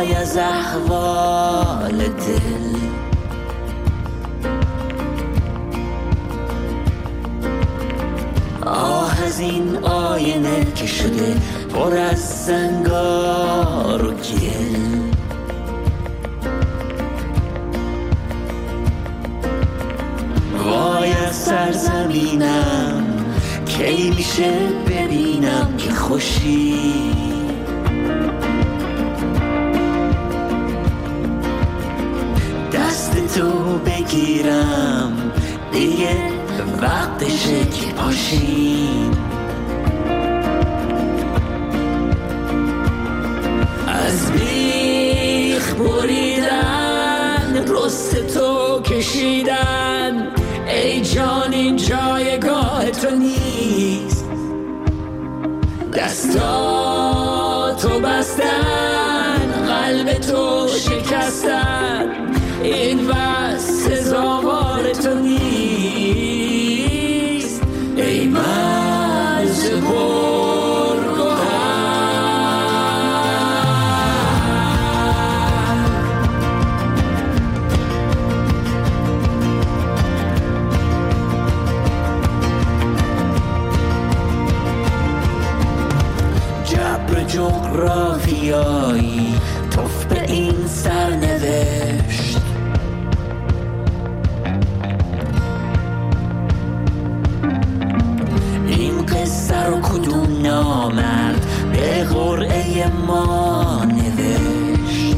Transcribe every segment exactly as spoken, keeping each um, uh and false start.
وای از احوال دل. آه از این آینه که شده پر از زنگار و گل. وای از سرزمینم کی میشه ببینم که خوشی. دست تو بگیرم دیگه وقتشه که پاشیم. از بیخ بریدن رست تو کشیدن، ای جان این جایگاه تو نیست. دستاتو بستن قلب تو شکستن، این بس سزاوار تو نیست. ای مرز پرگوهر، جبر جغرافیایی توف به این سرنوشت. این قصه رو کدوم نامرد به قرعه ما نوشت؟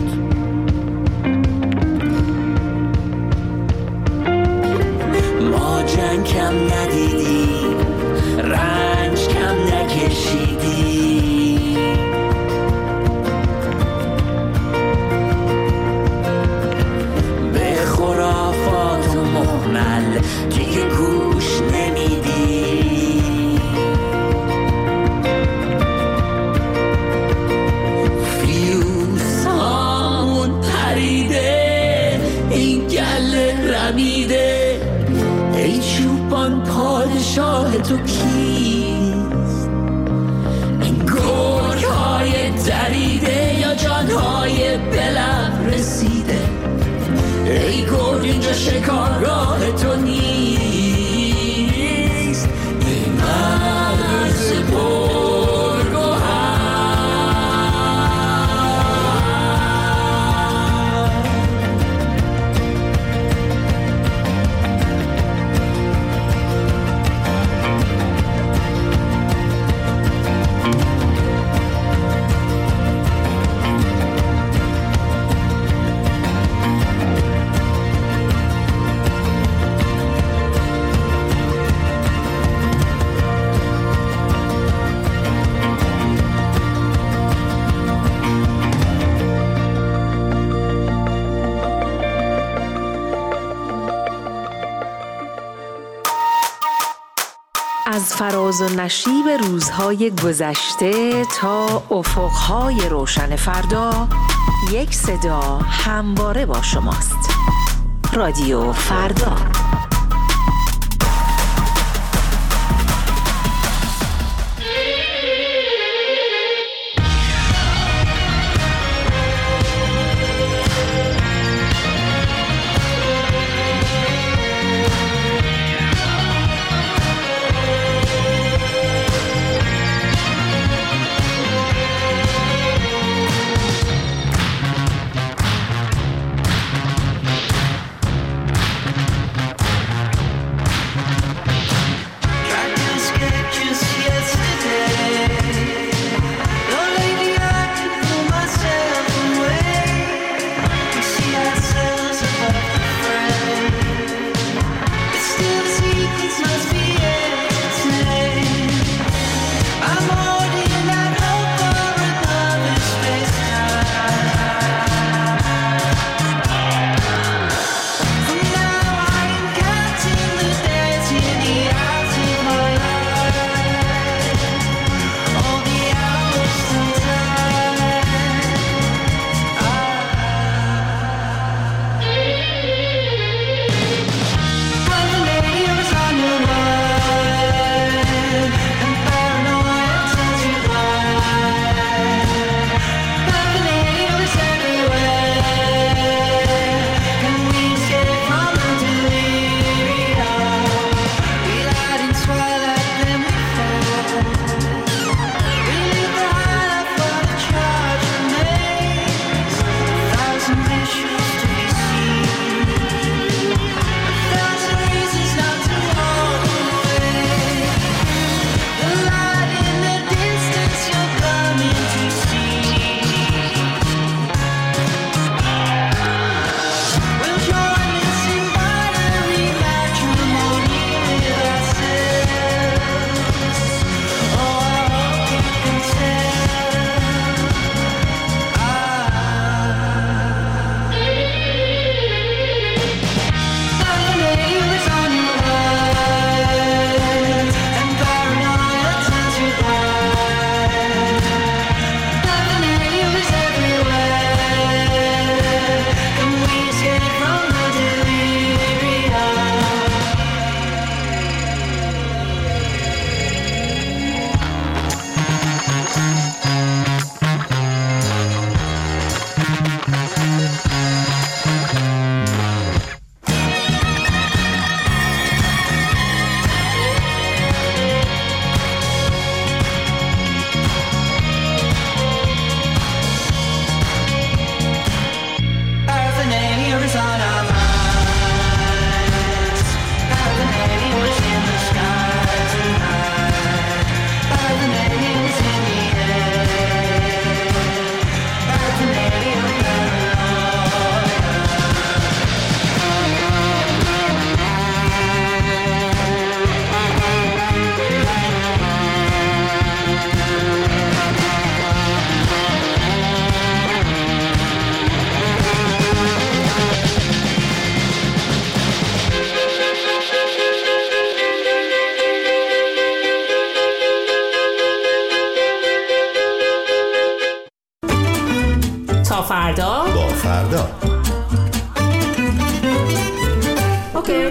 ما جنگ کم ندیدیم، رنج کم نکشیدیم. به خرافات و مهمل دیگه گوش نمیدیم. فیوز هامون پریده، این گله رمیده. ای چوبان پادشاه تو کیست؟ این گرگ های دریده یا جان های بلب رسیده؟ ای گرگ اینجا شکارگاه تو نیست. ای مرز پرگوهر، از فراز و نشیب روزهای گذشته تا افقهای روشن فردا، یک صدا همواره با شماست. رادیو فردا. تا فردا با فردا. اوکی.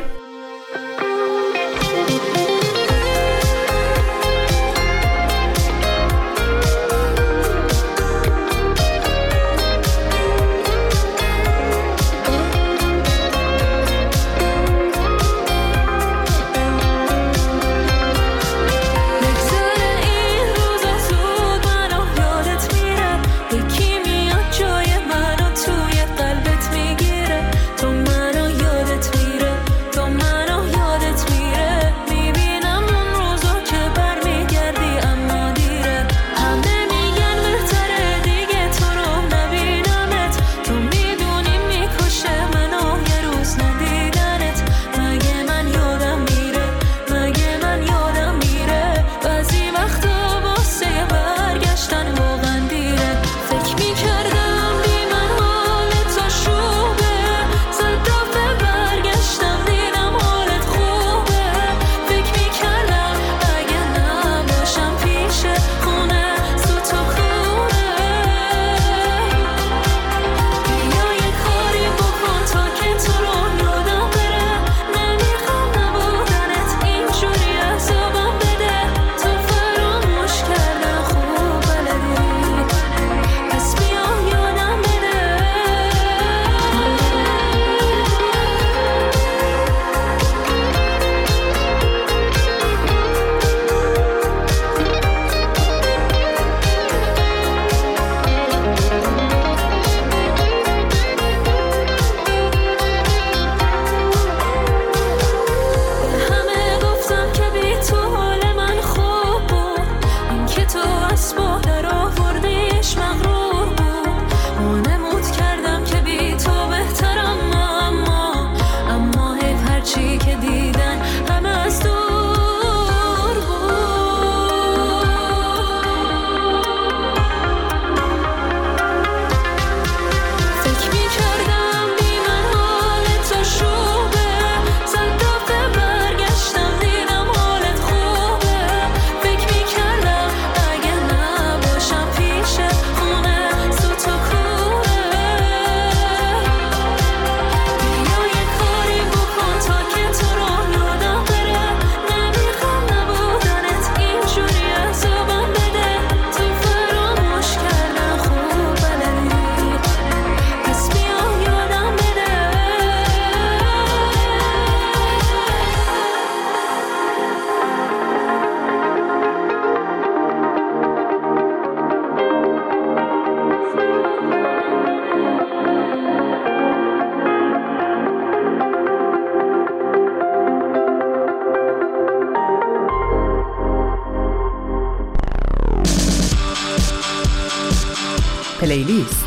پلیلیست.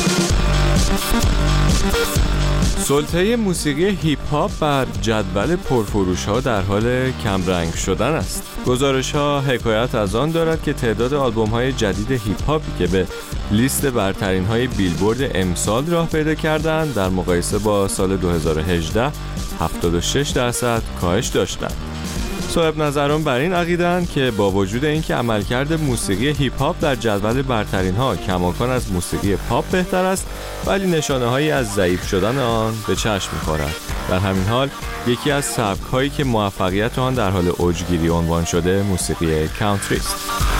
سلطه موسیقی هیپ هاپ بر جدول پرفروش ها در حال کمرنگ شدن است. گزارش ها حکایت از آن دارد که تعداد آلبوم های جدید هیپ هاپی که به لیست برترین های بیلبورد امسال راه پیدا کردند در مقایسه با سال دو هزار و هجده هفتاد و شش درصد کاهش داشتند. صاحب نظران بر این عقیده‌اند که با وجود اینکه عملکرد موسیقی هیپ هاپ در جدول برترین ها کماکان از موسیقی پاپ بهتر است، ولی نشانه‌هایی از ضعیف شدن آن به چشم می‌خورد. در همین حال یکی از سبک‌هایی که موفقیت آن در حال اوجگیری عنوان شده موسیقی کانتری است.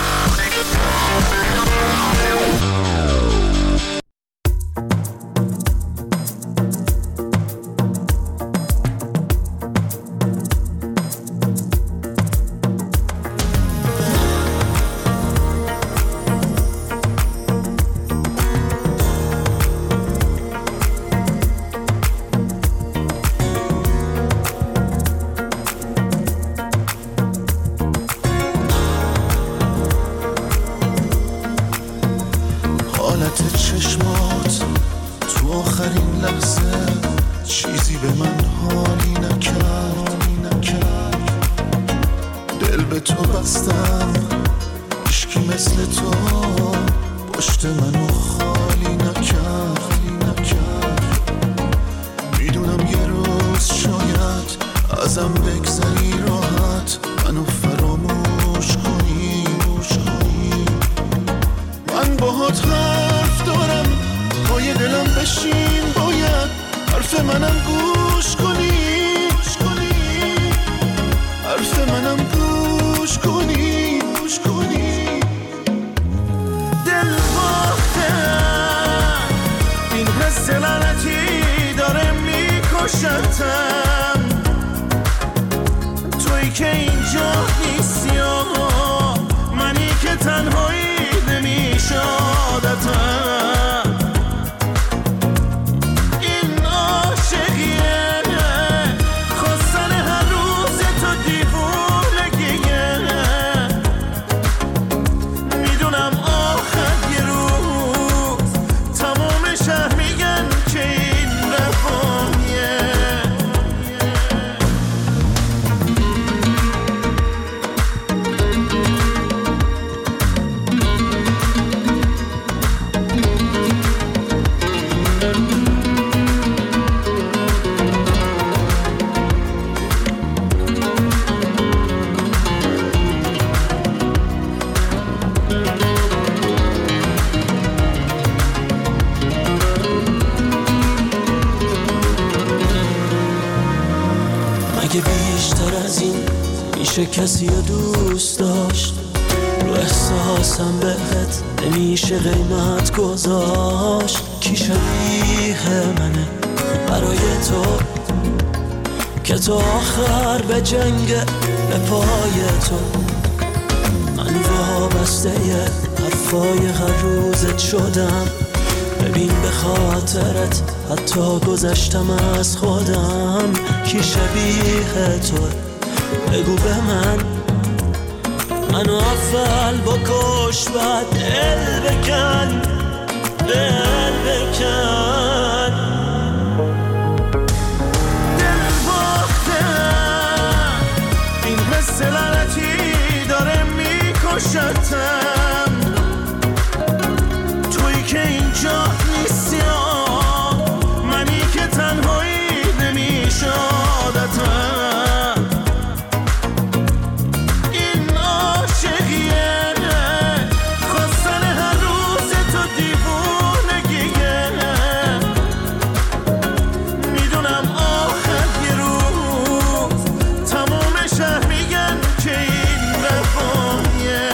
چشمات تو آخرین لحظه چیزی به من حالی نکرد دل به تو بستم، عشقی مثل تو پشت منو خالی نکرد میدونم یه روز شاید ازم بگذری راحت منو فراموش کنی. من باهات حرف دارم منم گوش کنی، حرف منم گوش کنی، گوش کنی. دل باختم این حس لعنتی داره میکشتم، تویی که اینجا نیستی، منی که تنهایی نمیشه عادتم. این عاشقیه خواستن هر روز تو دیوونگیه، میدونم آخر یه روز تمام شهر میگن که این رفاهیه. اگه بیشتر از این میشه کسی رو دوست داشت، رو احساسم بهت نمیشه قیمت گذاشت. کی شبیه منه برای تو که تو آخر به جنگ به پای تو؟ من وابسته حرفای هر روزت شدم، ببین به خاطرت حتی گذشتم از خودم. کی شبیه تو بگو به من، منو اول بکش بعد دل بکن، دل بکن. دل باختم این حس لعنتی داره میکشتم، تویی که اینجا نیستی، منی که تنهایی نمیشه عادتم. این عاشقیه خواستن هر روز تو دیوونگیه، میدونم آخر یه روز تمام شهر میگن که این رفاهیه.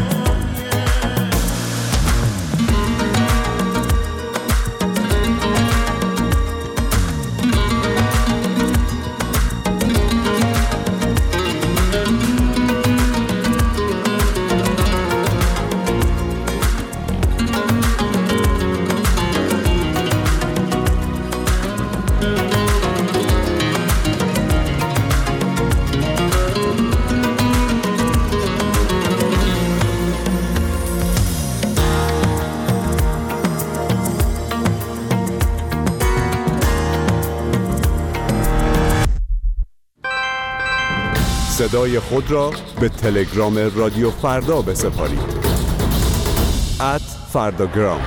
صدای خود را به تلگرام رادیو فردا بسپارید. ات فرداگرام.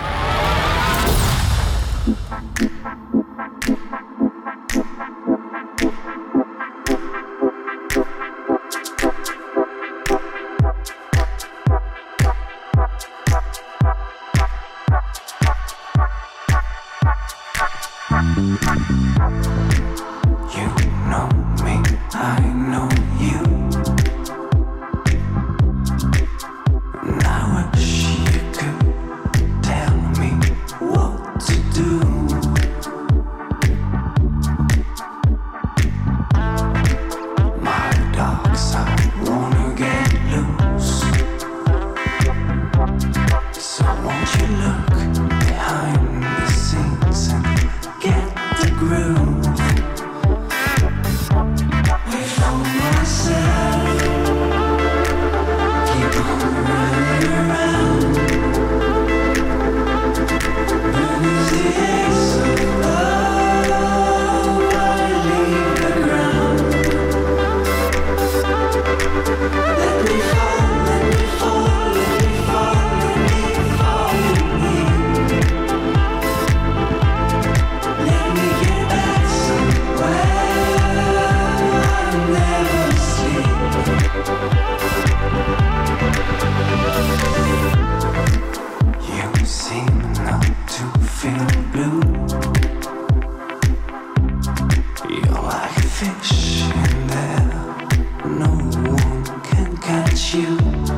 fish in there. No one can catch you.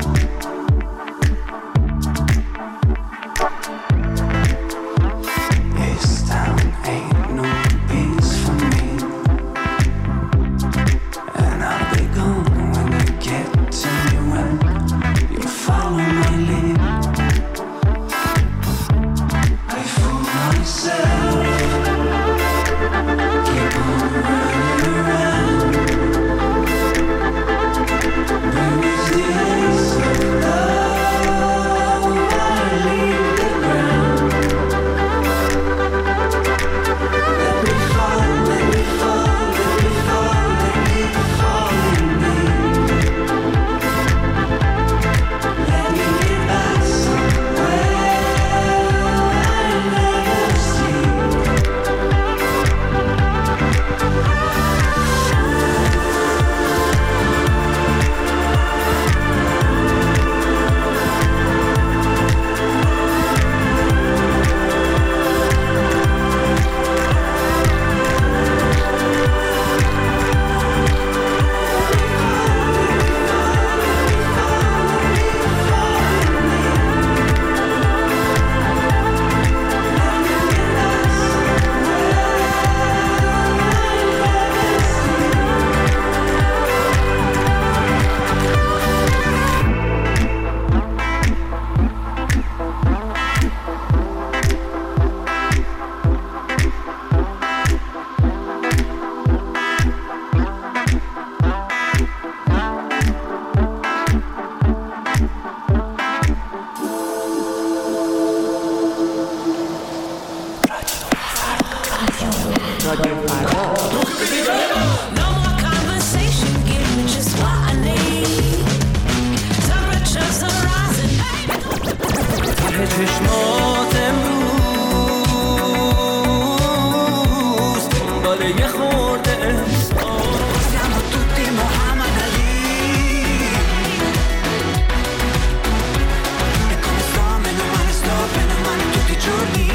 This town ain't no peace for me, and I'll be gone when you get to me. When you follow my lead, I fool myself. Keep on running around. These days of love, I leave the ground. Let me fall, let me fall, let me fall, let me fall in me. Let me get back somewhere I never see. No more conversation, give me just what I need. Temperatures are rising, baby. ته چشمات امروز دنبال یه خورده احساس. Siamo tutti Muhammad Ali. E come sto, meno male sto, bene o male tutti i giorni.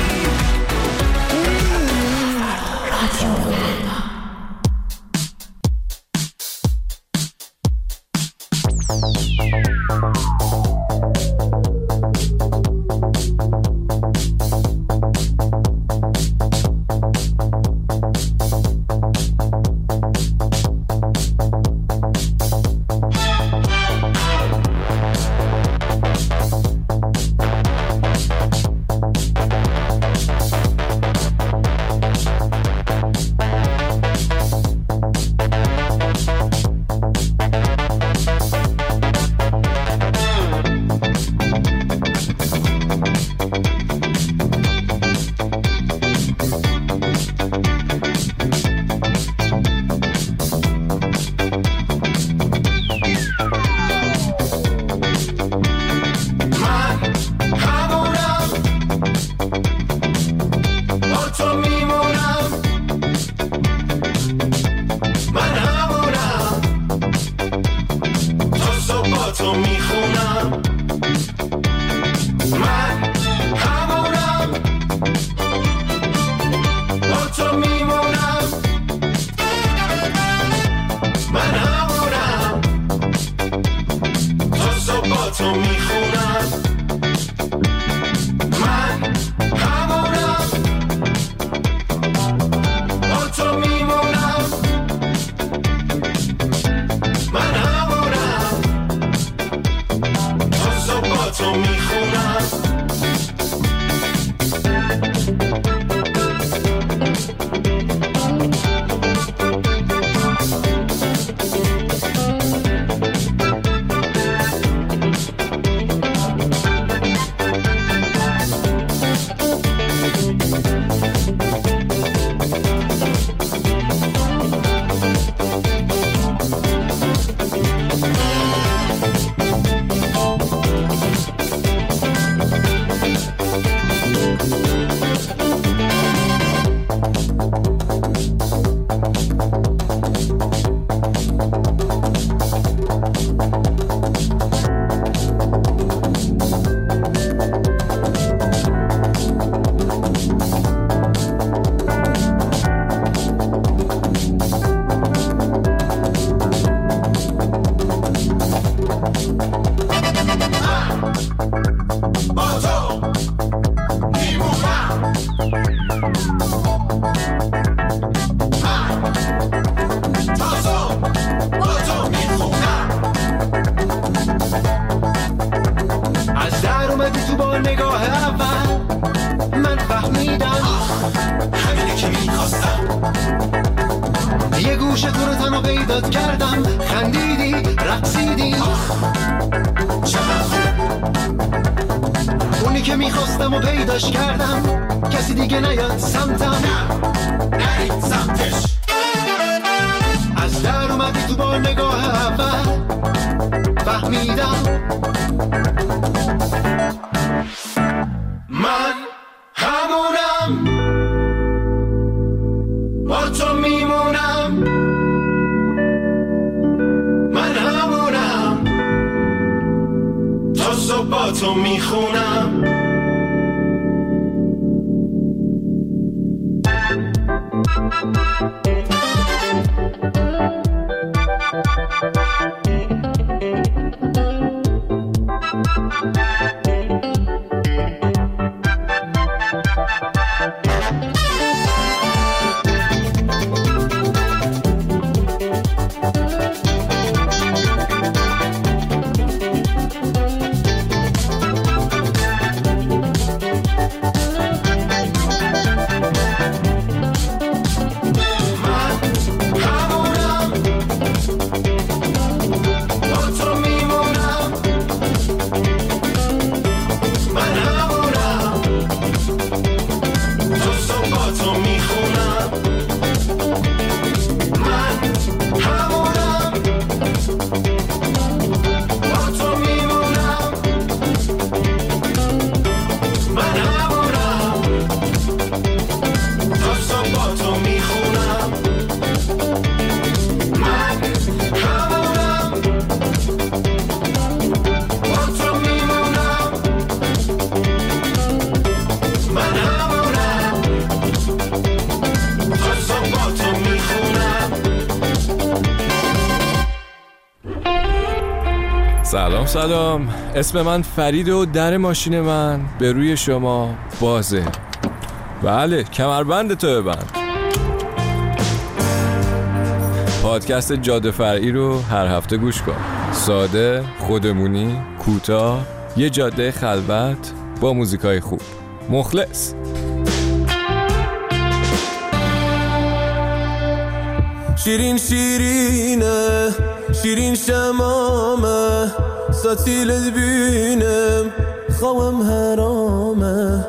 از در اومدی تو با نگاه اول من فهمیدم همینه که میخواستم یه گوشه تو رو تنها پیدات کردم خندیدی رقصیدی چقدر اونی که میخواستم و پیداش کردم کسی دیگه نیاد سمتم نه نرید سمتش از در اومدی تو با نگاه اول فهمیدم من همونم با تو میمونم من همونم تا صبح با تو میخونم سلام سلام، اسم من فرید و در ماشین من به روی شما بازه. بله، کمربند تو ببند. پادکست جاده فرعی رو هر هفته گوش کن. ساده، خودمونی، کوتاه، یه جاده خلوت با موزیکای خوب. مخلص. شیرین شیرینه شیرین شمامه ستیلت بینم خوام حرامه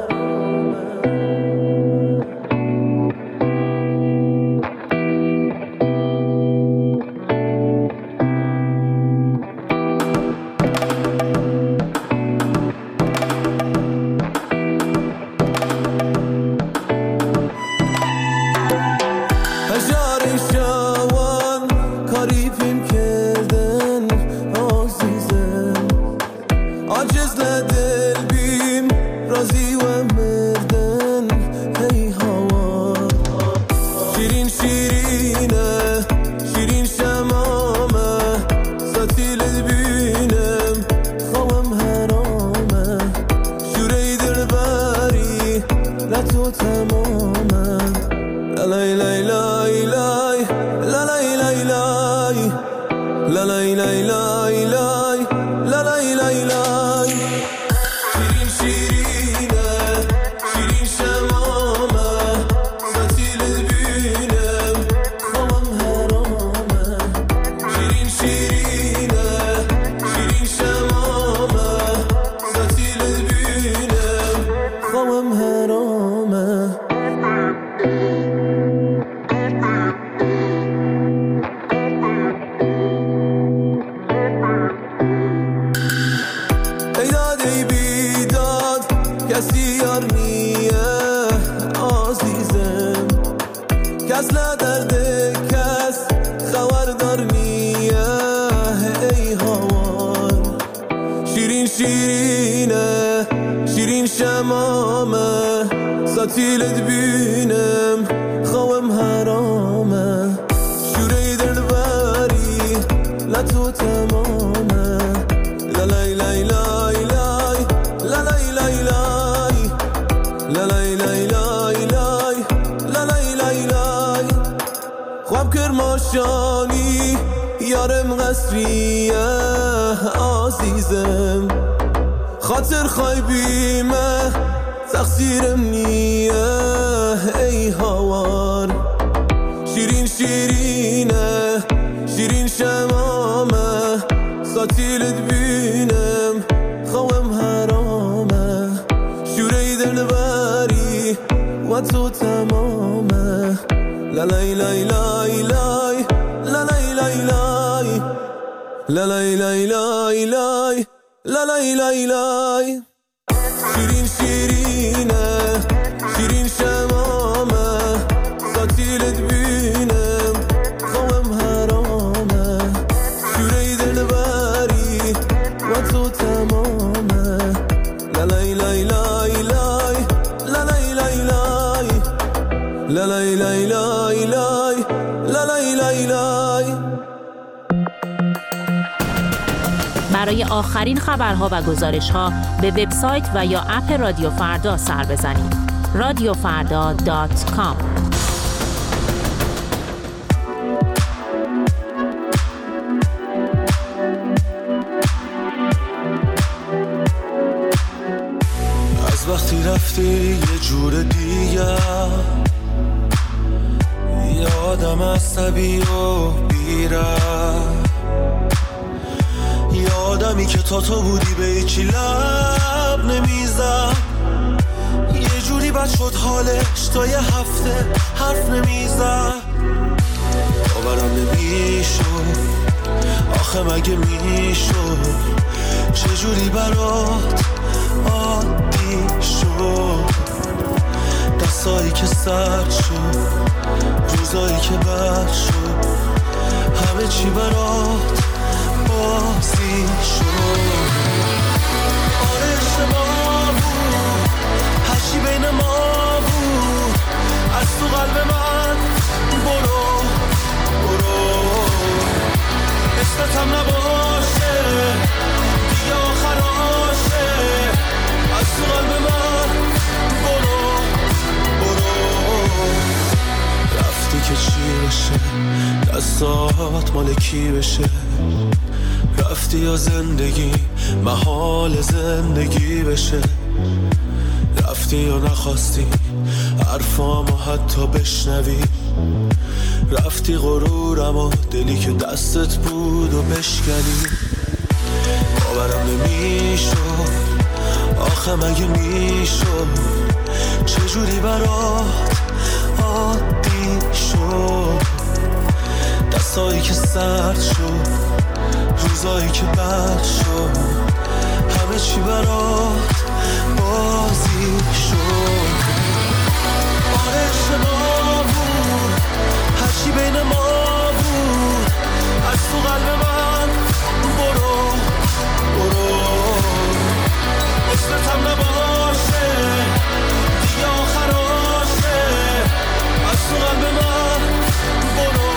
شیرینه شیرین شمامه ستیلت بینم خوام حرامه شوره دل بری لطو تمامه لالای لای لای لای لالای لای لای لالای لای لای لای خواب کرماشانی یارم قصریه عزیزم خاطر خایبیمه تقصیرم نیه ای هوار شیرین شیرینه شیرین شمامه ساتیلت بینم خوام حرامه شوره دلبری و تو تمامه لالای لای لای لای لالای لای لای لالای لای لای لای لالای لای لای شیرین شیرینه شیرین شمامه ساتیلت بینم خوام حرامه شوره دلبری و تو تمامه لالای لای لای لای لالای لای لای لالای لای لای لای لالای لای لای. برای آخرین خبرها و گزارش‌ها به وبسایت و یا اپ رادیو فردا سر بزنید. رادیو فردا دات کام. از وقتی رفتی یه جور دیگه یادم عصبی و بیره یادمی که تا تو بودی به هیچی لب نمیزم یه جوری بد شد حالش تا یه هفته حرف نمیزم باورم نمیشد آخه مگه میشد چجوری برات عادی شد دستایی که سرد شد روزایی که بد شد همه چی برات بازی شد آره شما بود هرچی بین ما بود از تو قلب من برو برو اسمتم نباشه دیگه آخراشه از تو قلب من برو برو رفتی که چی بشه دستات مال کی بشه رفتی یا زندگی محال زندگی بشه رفتی یا نخواستی حرفامو حتی بشنوی رفتی غرورم و دلی که دستت بود و بشکنی باورم نمیشد آخه مگه میشد چجوری برات عادی شد دستایی که سرد شد روزایی که بد شد همه چی برات بازی شد آره شما بود هرچی بین ما بود از تو قلب من برو برو اسمتم نباشه دیگه آخراشه از تو قلب من برو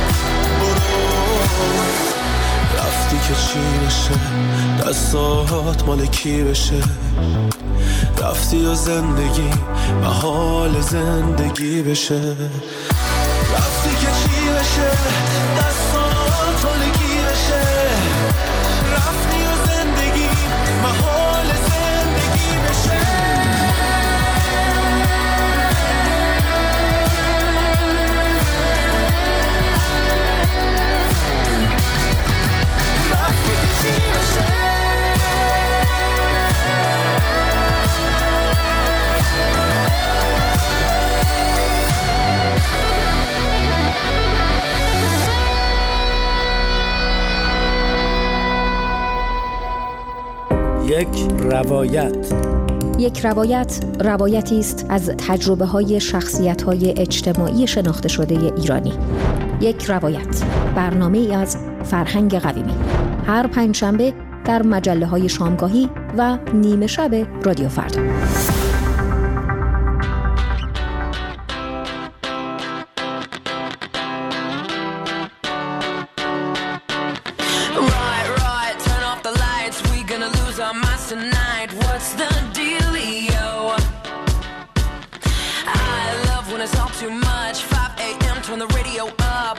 برو رفتی که چی بشه دستات مال کی بشه رفتی یا زندگی محال زندگی بشه رفتی که چی بشه دستات مال کی بشه رفتی یا زندگی محال زندگی بشه یک روایت. یک روایت روایتی است از تجربه های شخصیت های اجتماعی شناخته شده ایرانی. یک روایت، برنامه ای از فرهنگ قویمی، هر پنجشنبه در مجله های شامگاهی و نیمه شب رادیو فردا. Tonight, what's the dealio? I love when it's all too much. five a.m. turn the radio up.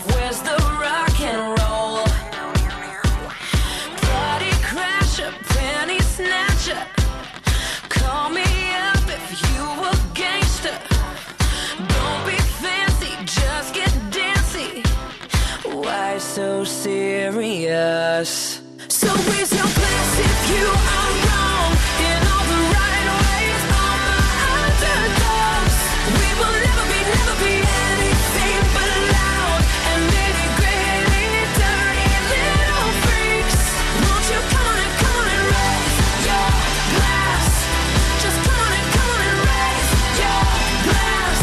so serious? So raise your glass if you are wrong in all the right ways. All the underdogs, we will never be, never be anything but loud and nitty gritty, dirty little freaks. Won't you come on and come on and raise your glass? Just come on and come on and raise your glass.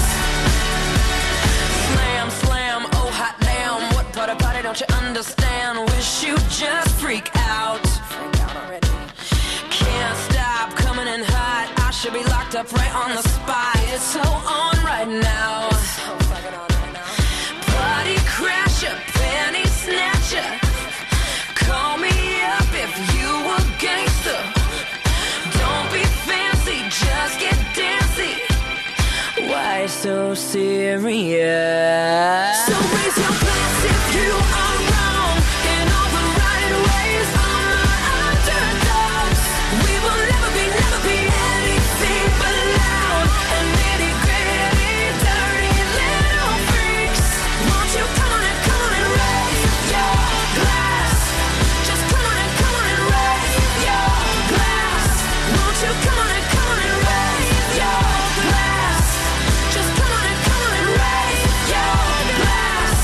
Slam, slam, oh hot damn, what part of party don't you understand? Wish you just freak out. Freak out already. Can't stop coming in hot. I should be locked up right on the spot. It's so on right now. So fucking on right now. Party crasher, panty snatcher. Call me up if you a gangster. Don't be fancy, just get dancy. Why so serious? So raise your glass if you are wrong in all the right ways. All the underdogs, we will never be, never be anything but loud and nitty gritty, dirty little freaks. Won't you come on and come on and raise your glass? Just come on and come on and raise your glass. Won't you come on and come on and raise your glass? Just come on and come on and raise your glass.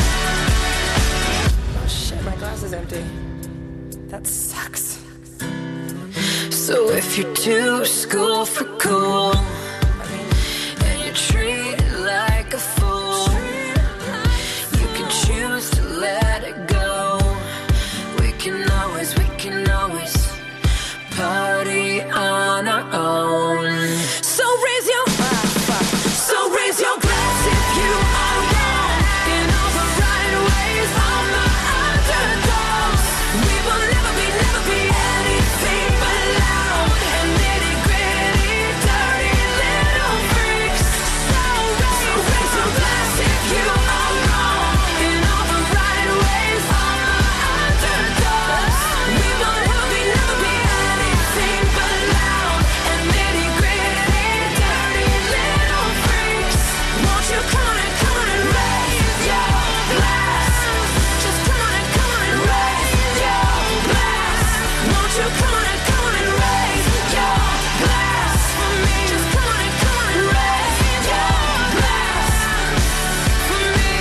Oh shit, my glass is empty. That sucks. So if you're too school for cool and you treat it like a fool, you can choose to let it go. We can always, we can always party on our own. So raise your So raise your glass if you are wrong in all the right ways. All the underdogs, we will never be, never be anything but loud and nitty gritty, dirty little freaks. So raise, so raise your glass if you are wrong in all the right ways. All the underdogs, we will never be, never be anything but loud and nitty gritty, dirty little freaks. Won't you come on and come on and raise your glass? Just come on and come on and raise your glass. Won't you come on and come on and raise your glass for me? Just come on and come on and raise your glass for me.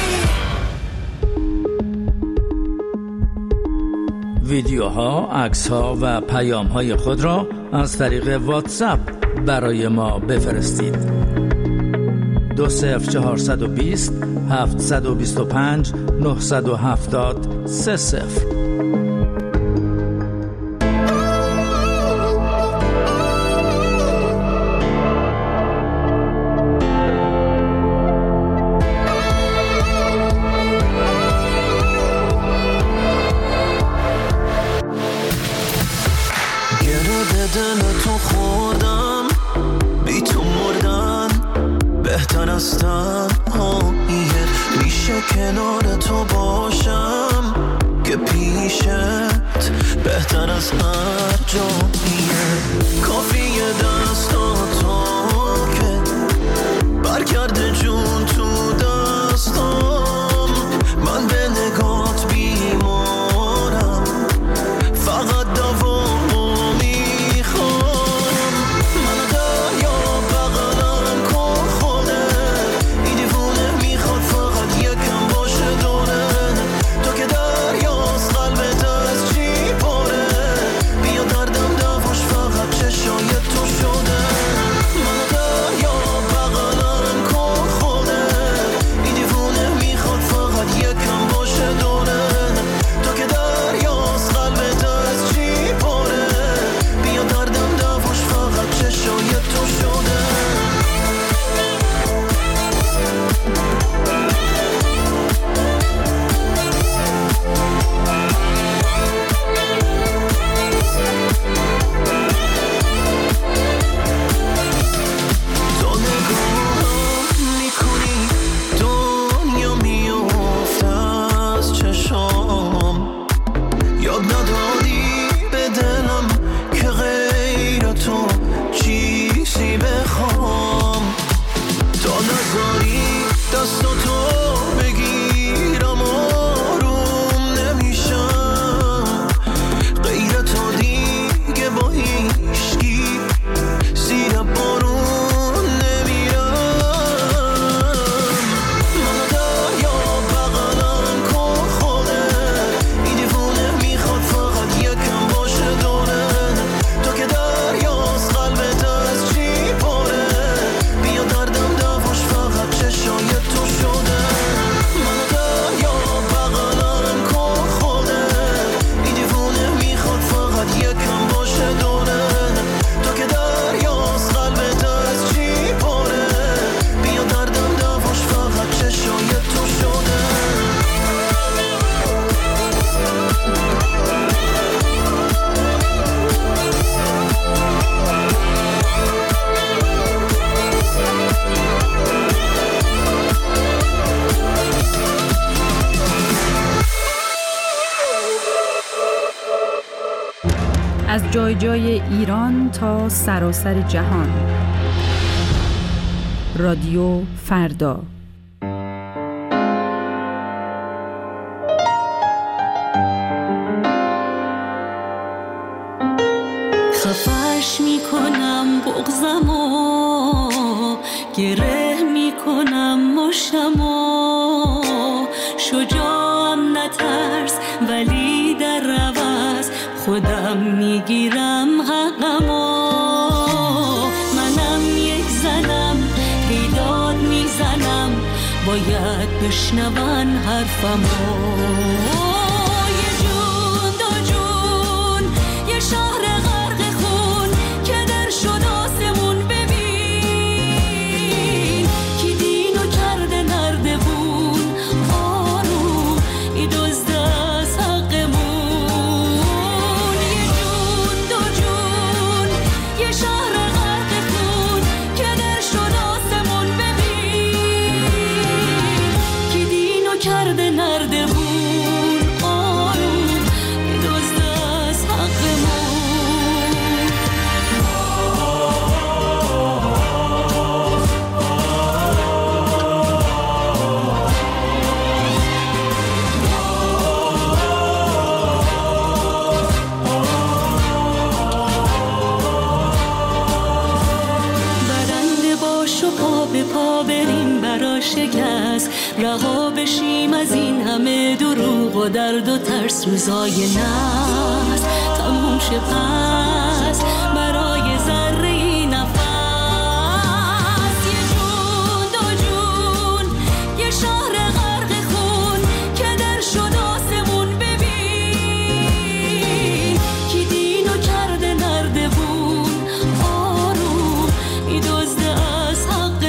ویدیوها، عکس‌ها و پیام‌های خود را از طریق واتساپ برای ما بفرستید. دو صفر چهارصد و بیست هفتصد و بیست و پنج نهصد و هفتاد سه صفر. گرو دل تو خوردم، بی تو مردن بهتر از تنهاییه. میشه کنار تو باشم که پیشت بهتر از هر جاییه. کافیه دستاتو که برگرده جون تو دستم. من به نگات بیمارم، فقط دوامو میخوام. من دریا بغلم کن خودت، این دیوونه میخواد فقط یکم باشه دوره. تو که دریاست قلبت از چی پره، بیا دردم دواش فقط چشای تو شده. من دریا بغلم کن خودت، از جای جای ایران تا سراسر جهان. رادیو فردا. خفش میکنم بغضمو، گره میکنم مشتمو، شجاعم نترس ولی در عوض خودم میگیرم حقمو. منم یک زنم بیداد میزنم، باید بشنون حرفمو. یه جون دو جون یه شهر غرق خون که در شد آسمون، ببین کی دینو کرده نردبون، آروم ای دزد از حقمون. یه جون دو جون یه شهر غرق خون که در شد آسمون، ببین کی دینو کرده نردبون، آروم ای دزد از حقمون. برنده باش و پا به پا بریم برا شکست، رها بشیم از این همه دروغ و درد و ترس. روزای نحس تموم شه پس برای ذره نفس. یه جون دو جون یه شهر غرق خون که در شد آسمون، ببین کی دینو کرده نردبون، آروم ای دزد از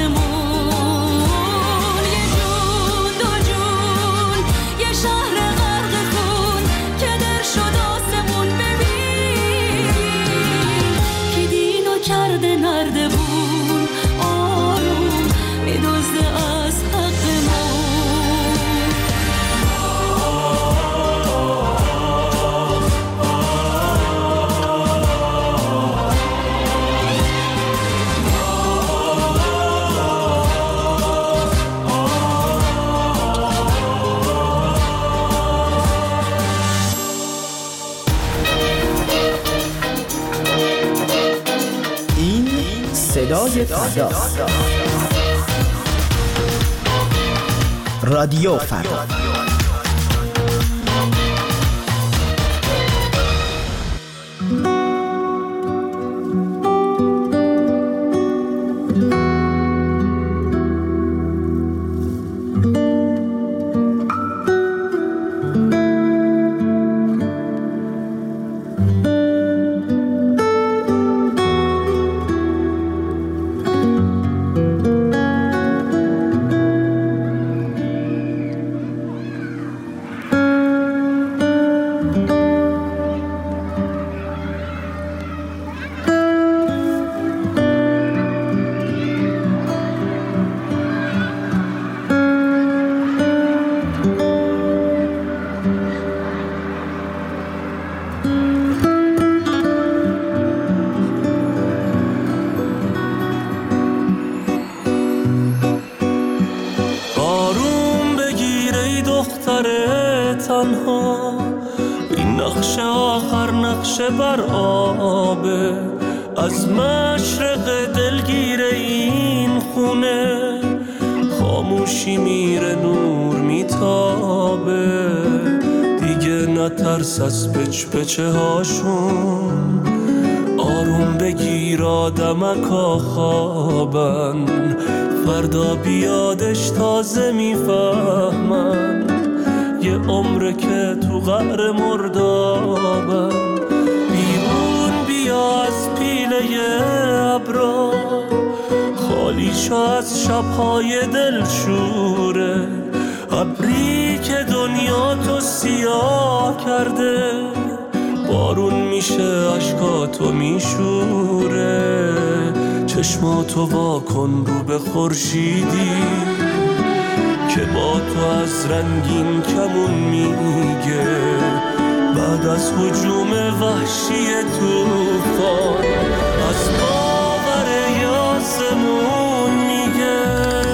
حقمون. یه جون دو جون یه شهر غرق خون که در شد آسمون، ببین کی دینو کرده نردبون، آروم ای دزد از حقمون. این صدای فرداست. رادیو فردا. تنها این نقش آخر نقش بر آبه، از مشرق دلگیر این خونه خاموشی میره نور میتابه. دیگه نترس از پچ پچه هاشون، آروم بگیر آدمکا خوابن، فردا بیادش تازه میفهمن. یه عمره که تو قعر مردابن، بیرون بیا از پیله ابرا، خالی شو از شبهای دلشوره. ابری که دنیا تو سیاه کرده، بارون میشه عشقاتو میشوره. چشماتو واکن رو به خورشیدی که با تو از رنگین کمون میگه، بعد از هجوم وحشی طوفان از باور آسمون میگه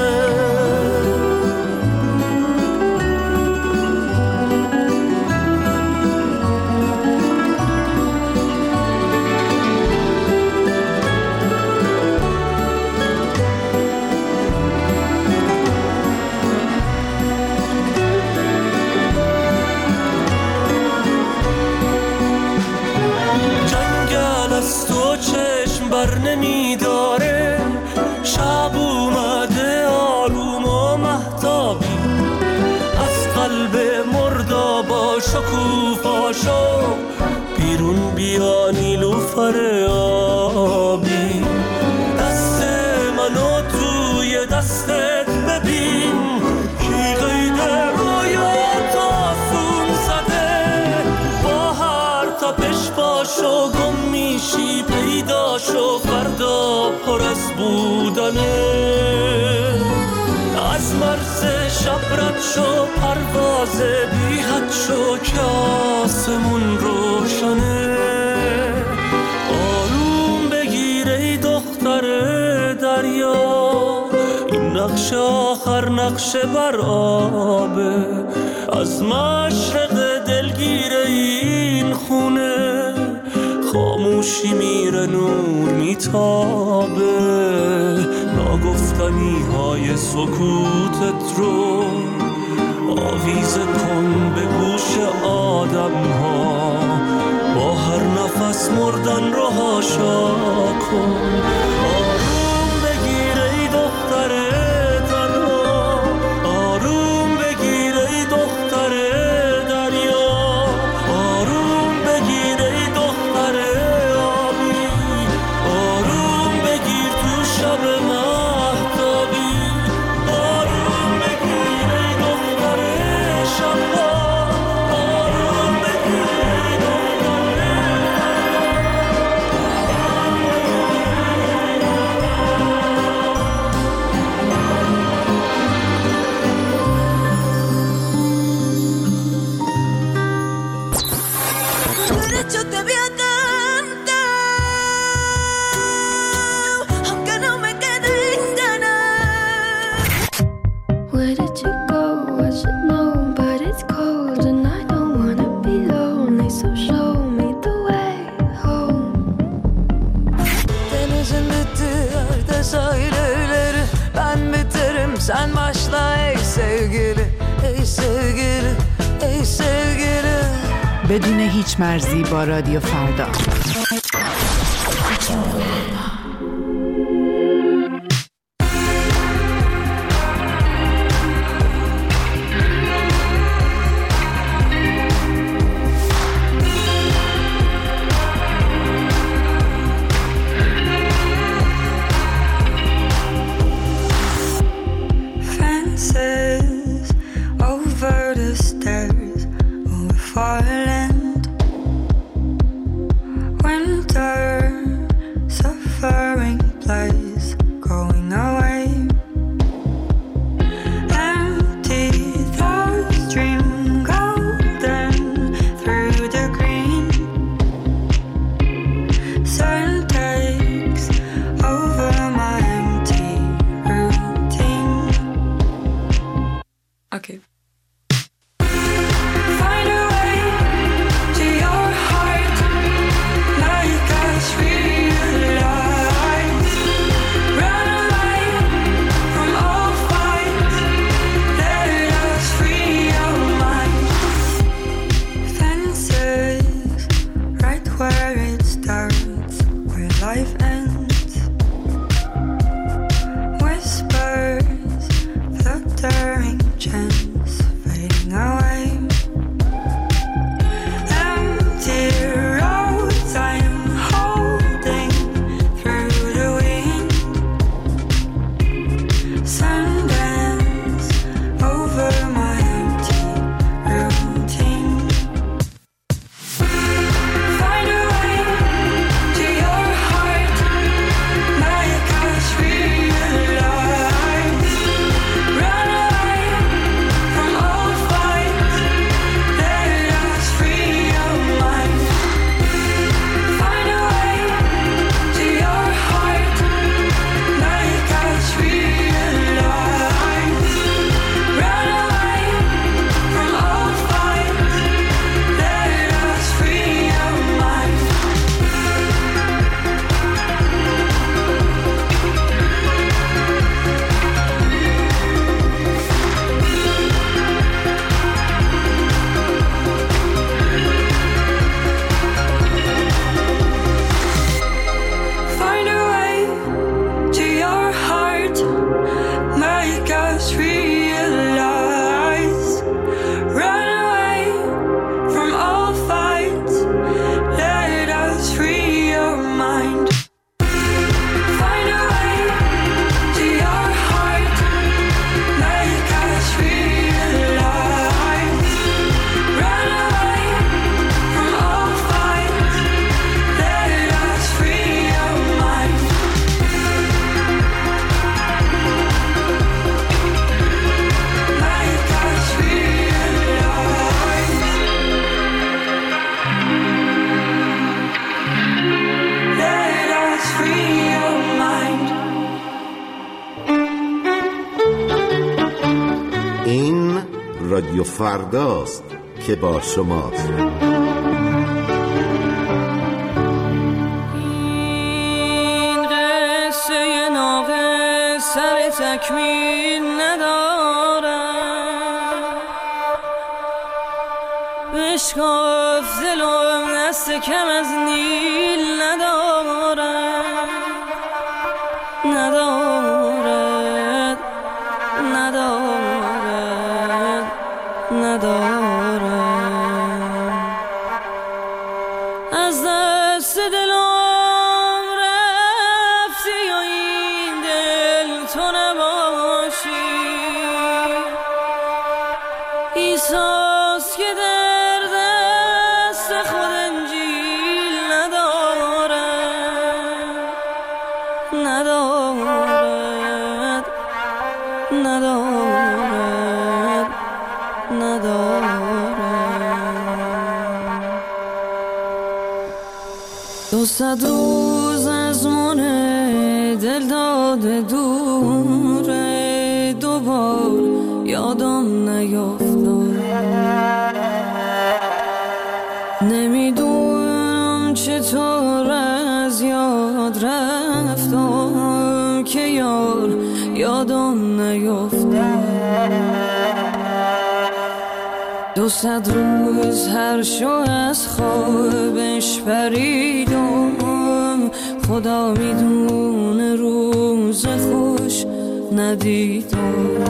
بر نمیداره شب اومده آروم و مهتابی از قلب مردابا شکوفاشو بیرون بیا نیلوفر آبی دست منو توی دستت ببین کی قید رویات آسون زده با هر تپش پاشو گم میشی پیداشو فردا پر از بودنه از مرز شب رد شو پرواز بی حد شو که آسمون روشنه آروم بگیر ای دختر دریا این نقش آخر نقش بر آبه از مشرق دلگیر این خونه خاموشی میره نور میتابه ناگفتنی های سکوتت رو آویزه کن به گوش آدم ها با هر نفس مردن رو هاشا کن آروم بگیر ای دختر تنها آروم بگیر ای دختر دریا آروم بگیر ای دختر آبی آروم بگیر تو شب مهتابی آروم بگیر ای دختر شبا آروم بگیر ای دختر Derecho te voy a cantar, aunque no me queden ganas. Where did you go? I should know, but it's cold and I don't wanna be lonely. So show me the way home. Denizin bitti yerde sahilleri, ben biterim sen başla ey sevgili, ey sevgili, ey sevgili. بدون هیچ مرزی با رادیو فردا. Fences over the stairs, over far land. Winter, suffering place, going away. Empty thoughts dream golden through the green. Sun takes over my empty routine. Okay. Find a way to your heart, make us realize. Run away from all fights, let us free our minds. Fences, right where it starts, where life ends. Whispers, fluttering chants, fading away. Empty roads I'm holding through the wind. Sundance over my empty routine. Find a way to your heart, make us realize. Run away این رادیو فرداست که با شماست. این قصه ناقص سر تکمیل ندارم، بشکاف دلم دست کم از نیل ندارم، ندارد ندارد ندارد از دست دلم رفتی و این دل تو نباشی، ایساس که در دست خود انجیل ندارد ندارد ندارد ندارد دو صد روز از من دل داده دوره، دوبار یادم نیفتاد، نمیدونم چطور از یاد رفتم که یار یادم نیفتاد. دو صد روز هر شو از خوابش پریدم، خدا میدونه روز خوش ندیدم،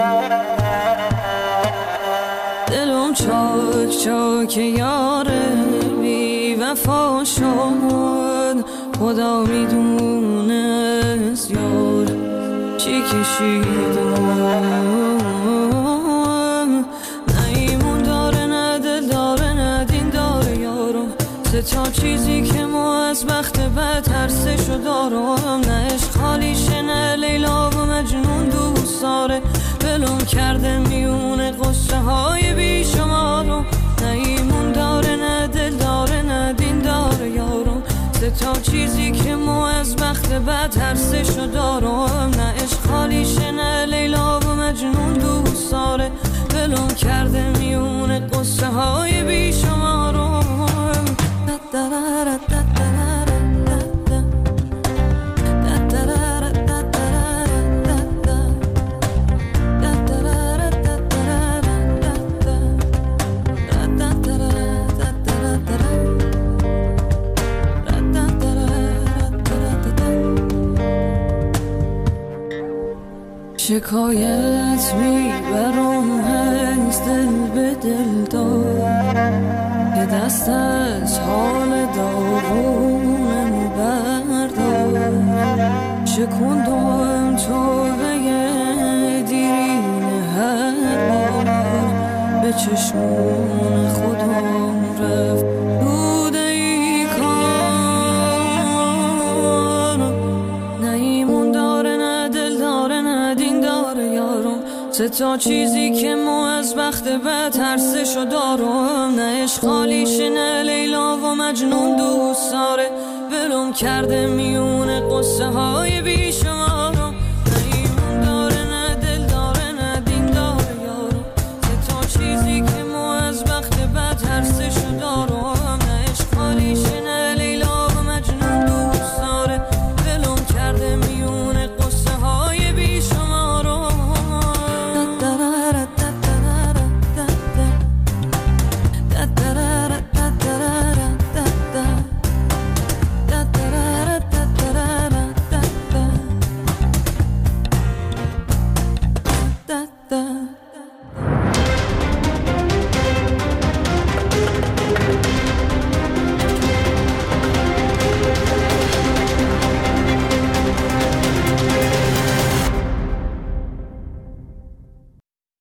دلم چاک چاک یار بی وفا شد، خدا میدونه از یار چی کشیدم. تا چیزی که ما از بخت بد ترسشو دارم، نه عشق خالیشه نه لیلا و مجنون دوست داره، ولم کرده میونه قصه های بیشمارم، نه ایمون داره نه دل داره نه دین داره یارم، سه تا چیزی که ما از بخت بد ترسشو دارم، نه عشق خالیشه نه لیلا و مجنون دوست داره، ولم کرده میونه قصه های بیشمارم. شکایت میبرم از دل به دل دار، که دست از حال داغونم بردار، شکندم تو به دیرین هر بار، به چشمون خودم رفت دود ای کار، نه ایمون داره نه دل داره نه دین داره یارم، سه تا چیزی که ما از بخت بد ترسشو دارم، نه عشق خالیشه نه لیلا و مجنون دوست داره، ولم کرده میونه قصه های بیشمار.